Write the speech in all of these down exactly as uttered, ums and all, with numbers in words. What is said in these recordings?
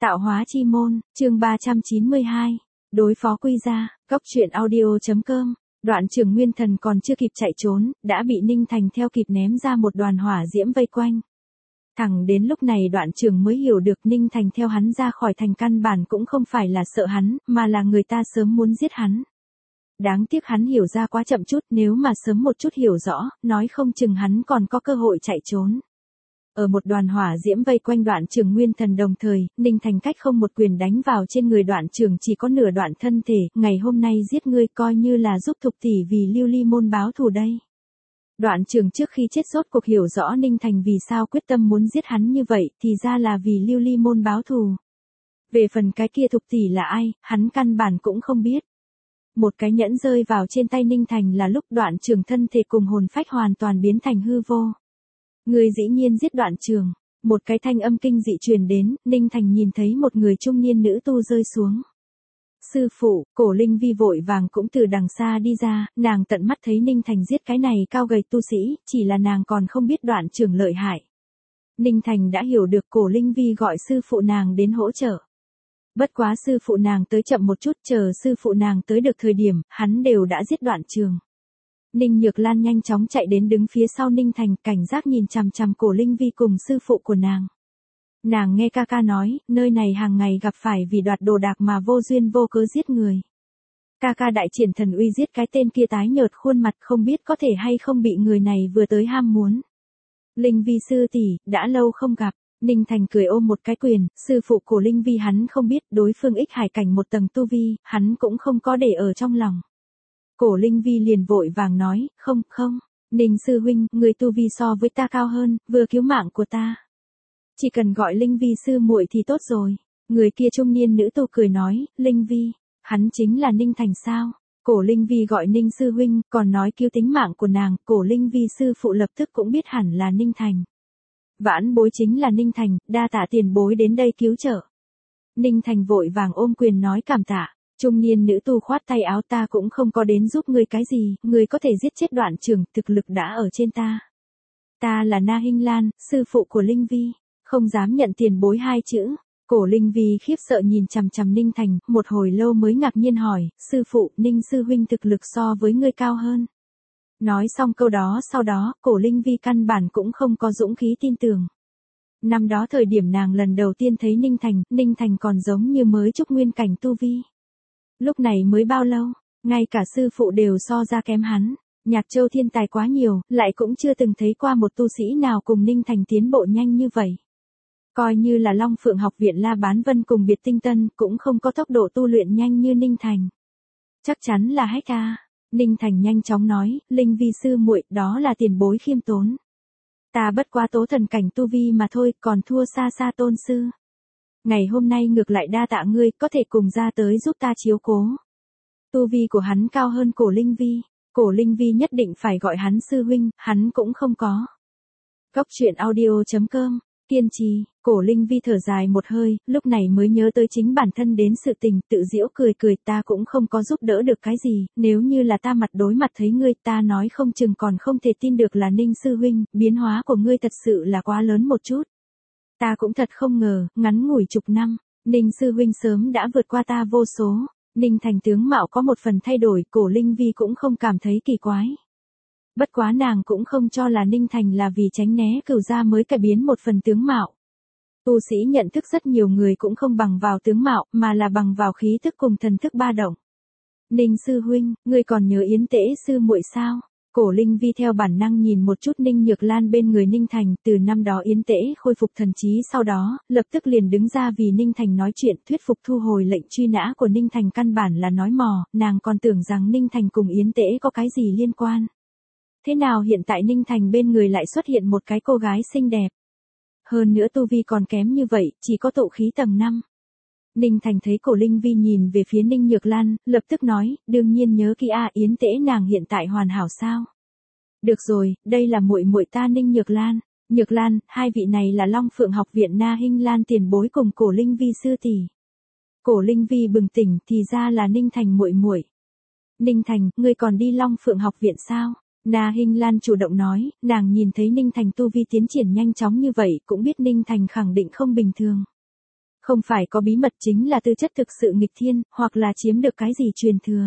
Tạo hóa chi môn, chương ba trăm chín mươi hai. Đối phó Quy Gia, Cóc truyện audio chấm com. Đoạn Trường Nguyên Thần còn chưa kịp chạy trốn, đã bị Ninh Thành theo kịp ném ra một đoàn hỏa diễm vây quanh. Thẳng đến lúc này Đoạn Trường mới hiểu được Ninh Thành theo hắn ra khỏi thành căn bản cũng không phải là sợ hắn, mà là người ta sớm muốn giết hắn. Đáng tiếc hắn hiểu ra quá chậm chút, nếu mà sớm một chút hiểu rõ, nói không chừng hắn còn có cơ hội chạy trốn. Ở một đoàn hỏa diễm vây quanh Đoạn Trường Nguyên Thần đồng thời, Ninh Thành cách không một quyền đánh vào trên người Đoạn Trường, chỉ có nửa đoạn thân thể, ngày hôm nay giết ngươi coi như là giúp Thục tỷ vì Lưu Ly môn báo thù đây. Đoạn Trường trước khi chết rốt cuộc hiểu rõ Ninh Thành vì sao quyết tâm muốn giết hắn như vậy, thì ra là vì Lưu Ly môn báo thù. Về phần cái kia Thục tỷ là ai, hắn căn bản cũng không biết. Một cái nhẫn rơi vào trên tay Ninh Thành là lúc Đoạn Trường thân thể cùng hồn phách hoàn toàn biến thành hư vô. Người dĩ nhiên giết Đoạn Trường. Một cái thanh âm kinh dị truyền đến, Ninh Thành nhìn thấy một người trung niên nữ tu rơi xuống. Sư phụ, Cổ Linh Vi vội vàng cũng từ đằng xa đi ra, nàng tận mắt thấy Ninh Thành giết cái này cao gầy tu sĩ, chỉ là nàng còn không biết Đoạn Trường lợi hại. Ninh Thành đã hiểu được Cổ Linh Vi gọi sư phụ nàng đến hỗ trợ. Bất quá sư phụ nàng tới chậm một chút, chờ sư phụ nàng tới được thời điểm, hắn đều đã giết Đoạn Trường. Ninh Nhược Lan nhanh chóng chạy đến đứng phía sau Ninh Thành, cảnh giác nhìn chằm chằm Cổ Linh Vi cùng sư phụ của nàng. Nàng nghe ca ca nói, nơi này hàng ngày gặp phải vì đoạt đồ đạc mà vô duyên vô cớ giết người. Ca ca đại triển thần uy giết cái tên kia tái nhợt khuôn mặt, không biết có thể hay không bị người này vừa tới ham muốn. Linh Vi sư tỷ, đã lâu không gặp. Ninh Thành cười ôm một cái quyền, sư phụ Cổ Linh Vi hắn không biết, đối phương ích hải cảnh một tầng tu vi, hắn cũng không có để ở trong lòng. Cổ Linh Vi liền vội vàng nói, không, không, Ninh sư huynh, người tu vi so với ta cao hơn, vừa cứu mạng của ta. Chỉ cần gọi Linh Vi sư muội thì tốt rồi. Người kia trung niên nữ tu cười nói, Linh Vi, hắn chính là Ninh Thành sao? Cổ Linh Vi gọi Ninh sư huynh, còn nói cứu tính mạng của nàng, Cổ Linh Vi sư phụ lập tức cũng biết hẳn là Ninh Thành. Vãn bối chính là Ninh Thành, đa tạ tiền bối đến đây cứu trợ. Ninh Thành vội vàng ôm quyền nói cảm tạ. Trung niên nữ tu khoát tay áo, ta cũng không có đến giúp ngươi cái gì, ngươi có thể giết chết Đoạn Trường, thực lực đã ở trên ta. Ta là Na Hinh Lan, sư phụ của Linh Vi, không dám nhận tiền bối hai chữ. Cổ Linh Vi khiếp sợ nhìn chằm chằm Ninh Thành, một hồi lâu mới ngạc nhiên hỏi, sư phụ, Ninh sư huynh thực lực so với ngươi cao hơn. Nói xong câu đó sau đó, Cổ Linh Vi căn bản cũng không có dũng khí tin tưởng. Năm đó thời điểm nàng lần đầu tiên thấy Ninh Thành, Ninh Thành còn giống như mới trúc nguyên cảnh tu vi. Lúc này mới bao lâu, ngay cả sư phụ đều so ra kém hắn. Nhạc Châu thiên tài quá nhiều, lại cũng chưa từng thấy qua một tu sĩ nào cùng Ninh Thành tiến bộ nhanh như vậy. Coi như là Long Phượng học viện La Bán Vân cùng Biệt Tinh Tân cũng không có tốc độ tu luyện nhanh như Ninh Thành. Chắc chắn là hack a. Ninh Thành nhanh chóng nói, Linh Vi sư muội, đó là tiền bối khiêm tốn. Ta bất quá tố thần cảnh tu vi mà thôi, còn thua xa xa tôn sư. Ngày hôm nay ngược lại đa tạ ngươi, có thể cùng ra tới giúp ta chiếu cố. Tu vi của hắn cao hơn Cổ Linh Vi, Cổ Linh Vi nhất định phải gọi hắn sư huynh, hắn cũng không có. Cóc truyện audio chấm com, kiên trì. Cổ Linh Vi thở dài một hơi, lúc này mới nhớ tới chính bản thân đến sự tình, tự giễu cười cười, ta cũng không có giúp đỡ được cái gì, nếu như là ta mặt đối mặt thấy ngươi, ta nói không chừng còn không thể tin được là Ninh sư huynh, biến hóa của ngươi thật sự là quá lớn một chút. Ta cũng thật không ngờ, ngắn ngủi chục năm, Ninh sư huynh sớm đã vượt qua ta vô số. Ninh Thành tướng mạo có một phần thay đổi, Cổ Linh Vi cũng không cảm thấy kỳ quái. Bất quá nàng cũng không cho là Ninh Thành là vì tránh né Cửu gia mới cải biến một phần tướng mạo. Tu sĩ nhận thức rất nhiều người cũng không bằng vào tướng mạo, mà là bằng vào khí thức cùng thần thức ba động. Ninh sư huynh, ngươi còn nhớ Yến Tễ sư muội sao? Cổ Linh Vi theo bản năng nhìn một chút Ninh Nhược Lan bên người Ninh Thành, từ năm đó Yến Tễ khôi phục thần trí sau đó, lập tức liền đứng ra vì Ninh Thành nói chuyện, thuyết phục thu hồi lệnh truy nã của Ninh Thành, căn bản là nói mò, nàng còn tưởng rằng Ninh Thành cùng Yến Tễ có cái gì liên quan. Thế nào hiện tại Ninh Thành bên người lại xuất hiện một cái cô gái xinh đẹp. Hơn nữa tu vi còn kém như vậy, chỉ có tụ khí tầng năm. Ninh Thành thấy Cổ Linh Vi nhìn về phía Ninh Nhược Lan, lập tức nói, đương nhiên nhớ kỹ a, Yến Tễ nàng hiện tại hoàn hảo sao? Được rồi, đây là muội muội ta Ninh Nhược Lan. Nhược Lan, hai vị này là Long Phượng học viện Na Hinh Lan tiền bối cùng Cổ Linh Vi sư tỷ. Cổ Linh Vi bừng tỉnh, thì ra là Ninh Thành muội muội. Ninh Thành, ngươi còn đi Long Phượng học viện sao? Na Hinh Lan chủ động nói, nàng nhìn thấy Ninh Thành tu vi tiến triển nhanh chóng như vậy, cũng biết Ninh Thành khẳng định không bình thường. Không phải có bí mật chính là tư chất thực sự nghịch thiên, hoặc là chiếm được cái gì truyền thừa.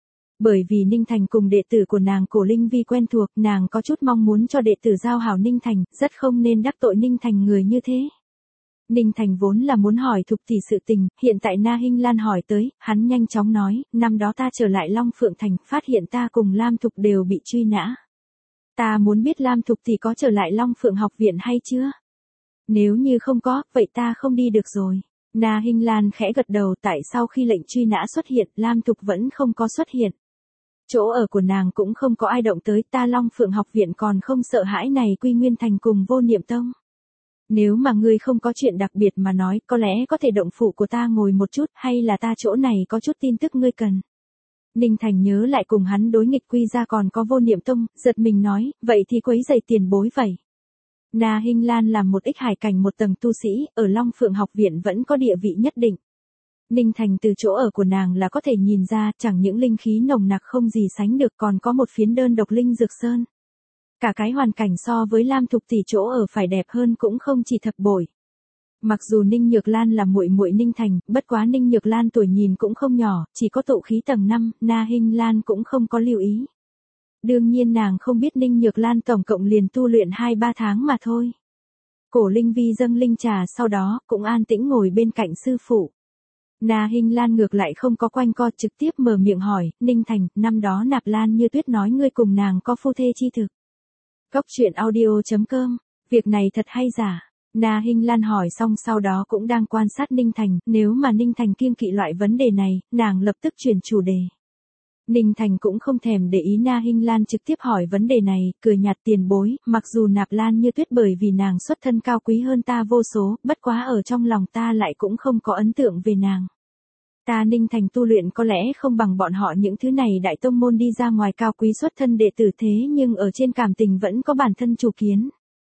Bởi vì Ninh Thành cùng đệ tử của nàng Cổ Linh Vi quen thuộc, nàng có chút mong muốn cho đệ tử giao hảo Ninh Thành, rất không nên đắc tội Ninh Thành người như thế. Ninh Thành vốn là muốn hỏi Thục tỷ sự tình, hiện tại Na Hinh Lan hỏi tới, hắn nhanh chóng nói, năm đó ta trở lại Long Phượng Thành, phát hiện ta cùng Lam Thục đều bị truy nã. Ta muốn biết Lam Thục tỷ có trở lại Long Phượng học viện hay chưa? Nếu như không có, vậy ta không đi được rồi. Na Hinh Lan khẽ gật đầu, tại sau khi lệnh truy nã xuất hiện, Lam Thục vẫn không có xuất hiện. Chỗ ở của nàng cũng không có ai động tới, ta Long Phượng học viện còn không sợ hãi này Quy Nguyên Thành cùng Vô Niệm Tông. Nếu mà ngươi không có chuyện đặc biệt mà nói, có lẽ có thể động phủ của ta ngồi một chút, hay là ta chỗ này có chút tin tức ngươi cần. Ninh Thành nhớ lại cùng hắn đối nghịch Quy gia còn có Vô Niệm Tông, giật mình nói, vậy thì quấy giày tiền bối vậy. Na Hinh Lan làm một ích hải cảnh một tầng tu sĩ, ở Long Phượng học viện vẫn có địa vị nhất định. Ninh Thành từ chỗ ở của nàng là có thể nhìn ra, chẳng những linh khí nồng nặc không gì sánh được, còn có một phiến đơn độc linh dược sơn. Cả cái hoàn cảnh so với Lam Thục tỷ chỗ ở phải đẹp hơn cũng không chỉ thập bội. Mặc dù Ninh Nhược Lan là muội muội Ninh Thành, bất quá Ninh Nhược Lan tuổi nhìn cũng không nhỏ, chỉ có tụ khí tầng năm, Na Hinh Lan cũng không có lưu ý. Đương nhiên nàng không biết Ninh Nhược Lan tổng cộng liền tu luyện hai ba tháng mà thôi. Cổ Linh Vi dâng linh trà sau đó, cũng an tĩnh ngồi bên cạnh sư phụ. Na Hinh Lan ngược lại không có quanh co, trực tiếp mở miệng hỏi, Ninh Thành, năm đó Nạp Lan Như Tuyết nói ngươi cùng nàng có phu thê chi thực. Góc truyện audio chấm com, việc này thật hay giả? Na Hinh Lan hỏi xong sau đó cũng đang quan sát Ninh Thành, nếu mà Ninh Thành kiêng kỵ loại vấn đề này, nàng lập tức chuyển chủ đề. Ninh Thành cũng không thèm để ý Na Hinh Lan trực tiếp hỏi vấn đề này, cười nhạt tiền bối, mặc dù Nạp Lan Như Tuyết bởi vì nàng xuất thân cao quý hơn ta vô số, bất quá ở trong lòng ta lại cũng không có ấn tượng về nàng. Ta Ninh Thành tu luyện có lẽ không bằng bọn họ những thứ này đại tông môn đi ra ngoài cao quý xuất thân đệ tử thế nhưng ở trên cảm tình vẫn có bản thân chủ kiến.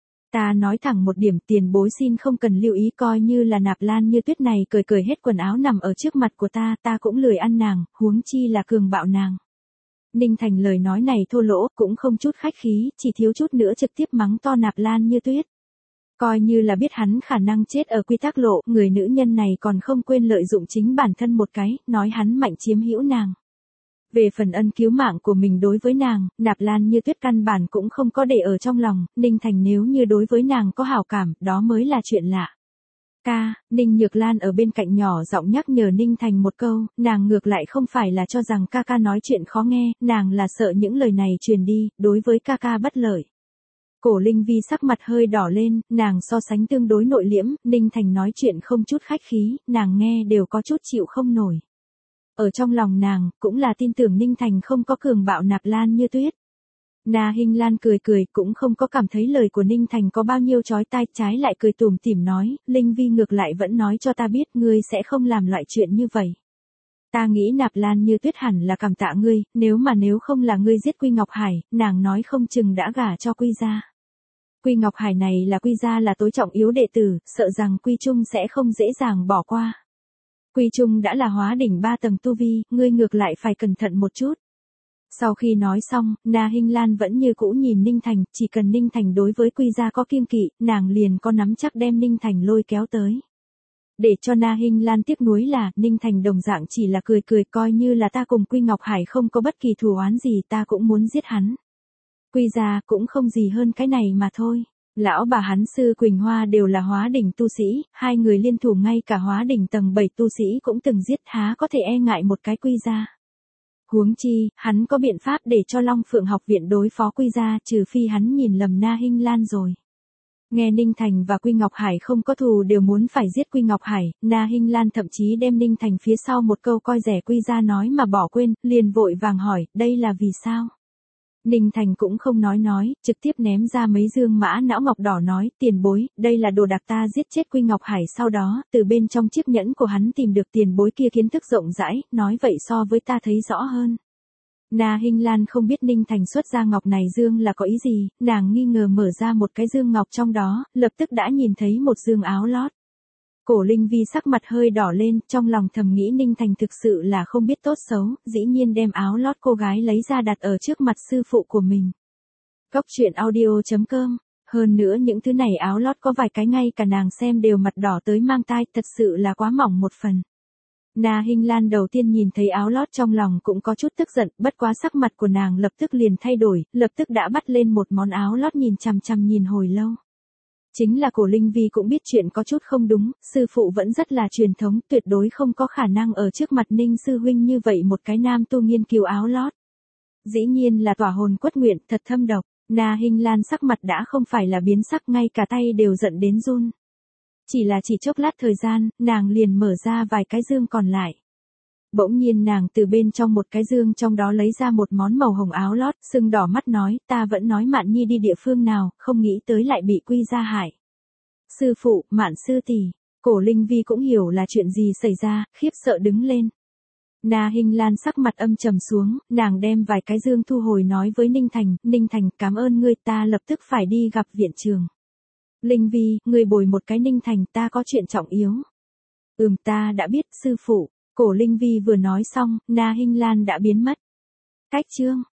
Ta nói thẳng một điểm tiền bối xin không cần lưu ý coi như là Nạp Lan Như Tuyết này cười cười hết quần áo nằm ở trước mặt của ta, ta cũng lười ăn nàng, huống chi là cường bạo nàng. Ninh Thành lời nói này thô lỗ, cũng không chút khách khí, chỉ thiếu chút nữa trực tiếp mắng to Nạp Lan Như Tuyết. Coi như là biết hắn khả năng chết ở quy tắc lộ, người nữ nhân này còn không quên lợi dụng chính bản thân một cái, nói hắn mạnh chiếm hữu nàng. Về phần ân cứu mạng của mình đối với nàng, Nạp Lan Như Tuyết căn bản cũng không có để ở trong lòng, Ninh Thành nếu như đối với nàng có hảo cảm, đó mới là chuyện lạ. Ca, Ninh Nhược Lan ở bên cạnh nhỏ giọng nhắc nhở Ninh Thành một câu, nàng ngược lại không phải là cho rằng ca ca nói chuyện khó nghe, nàng là sợ những lời này truyền đi, đối với ca ca bất lợi. Cổ Linh Vi sắc mặt hơi đỏ lên, nàng so sánh tương đối nội liễm, Ninh Thành nói chuyện không chút khách khí, nàng nghe đều có chút chịu không nổi. Ở trong lòng nàng, cũng là tin tưởng Ninh Thành không có cường bạo Nạp Lan Như Tuyết. Na Hinh Lan cười cười, cũng không có cảm thấy lời của Ninh Thành có bao nhiêu chói tai, trái lại cười tủm tỉm nói, Linh Vi ngược lại vẫn nói cho ta biết ngươi sẽ không làm loại chuyện như vậy. Ta nghĩ Nạp Lan Như Tuyết hẳn là cảm tạ ngươi, nếu mà nếu không là ngươi giết Quy Ngọc Hải, nàng nói không chừng đã gả cho Quy gia. Quy Ngọc Hải này là Quy gia là tối trọng yếu đệ tử, sợ rằng Quy Trung sẽ không dễ dàng bỏ qua. Quy Trung đã là hóa đỉnh ba tầng tu vi, ngươi ngược lại phải cẩn thận một chút. Sau khi nói xong, Na Hinh Lan vẫn như cũ nhìn Ninh Thành, chỉ cần Ninh Thành đối với Quy gia có kiêng kỵ, nàng liền có nắm chắc đem Ninh Thành lôi kéo tới. Để cho Na Hinh Lan tiếc nuối là, Ninh Thành đồng dạng chỉ là cười cười, coi như là ta cùng Quy Ngọc Hải không có bất kỳ thù oán gì, ta cũng muốn giết hắn. Quy gia cũng không gì hơn cái này mà thôi. Lão bà hắn sư Quỳnh Hoa đều là hóa đỉnh tu sĩ, hai người liên thủ ngay cả hóa đỉnh tầng bảy tu sĩ cũng từng giết, há có thể e ngại một cái Quy gia. Huống chi, hắn có biện pháp để cho Long Phượng học viện đối phó Quy gia, trừ phi hắn nhìn lầm Na Hinh Lan rồi. Nghe Ninh Thành và Quy Ngọc Hải không có thù đều muốn phải giết Quy Ngọc Hải, Na Hinh Lan thậm chí đem Ninh Thành phía sau một câu coi rẻ Quy gia nói mà bỏ quên, liền vội vàng hỏi, đây là vì sao? Ninh Thành cũng không nói nói, trực tiếp ném ra mấy dương mã não ngọc đỏ nói, tiền bối, đây là đồ đặc ta giết chết Quy Ngọc Hải sau đó, từ bên trong chiếc nhẫn của hắn tìm được tiền bối kia kiến thức rộng rãi, nói vậy so với ta thấy rõ hơn. Na Hinh Lan không biết Ninh Thành xuất ra ngọc này dương là có ý gì, nàng nghi ngờ mở ra một cái dương ngọc trong đó, lập tức đã nhìn thấy một dương áo lót. Cổ Linh Vi sắc mặt hơi đỏ lên, trong lòng thầm nghĩ Ninh Thành thực sự là không biết tốt xấu, dĩ nhiên đem áo lót cô gái lấy ra đặt ở trước mặt sư phụ của mình. Góc truyện audio chấm com Hơn nữa những thứ này áo lót có vài cái ngay cả nàng xem đều mặt đỏ tới mang tai, thật sự là quá mỏng một phần. Na Hinh Lan đầu tiên nhìn thấy áo lót trong lòng cũng có chút tức giận, bất quá sắc mặt của nàng lập tức liền thay đổi, lập tức đã bắt lên một món áo lót nhìn chằm chằm nhìn hồi lâu. Chính là Cổ Linh Vi cũng biết chuyện có chút không đúng, sư phụ vẫn rất là truyền thống, tuyệt đối không có khả năng ở trước mặt Ninh sư huynh như vậy một cái nam tu nghiên cứu áo lót. Dĩ nhiên là tỏa hồn quất nguyện, thật thâm độc. Na Hinh Lan sắc mặt đã không phải là biến sắc, ngay cả tay đều giận đến run. Chỉ là chỉ chốc lát thời gian, nàng liền mở ra vài cái dương còn lại. Bỗng nhiên nàng từ bên trong một cái dương trong đó lấy ra một món màu hồng áo lót, sưng đỏ mắt nói, ta vẫn nói Mạn Nhi đi địa phương nào, không nghĩ tới lại bị Quy gia hại. Sư phụ, Mạn sư tỷ. Cổ Linh Vi cũng hiểu là chuyện gì xảy ra, khiếp sợ đứng lên. Na Hinh Lan sắc mặt âm trầm xuống, nàng đem vài cái dương thu hồi nói với Ninh Thành, Ninh Thành, cảm ơn ngươi, ta lập tức phải đi gặp viện trường. Linh Vi, ngươi bồi một cái Ninh Thành, ta có chuyện trọng yếu. Ừm, ta đã biết, sư phụ. Cổ Linh Vi vừa nói xong, Na Hinh Lan đã biến mất. Cách chương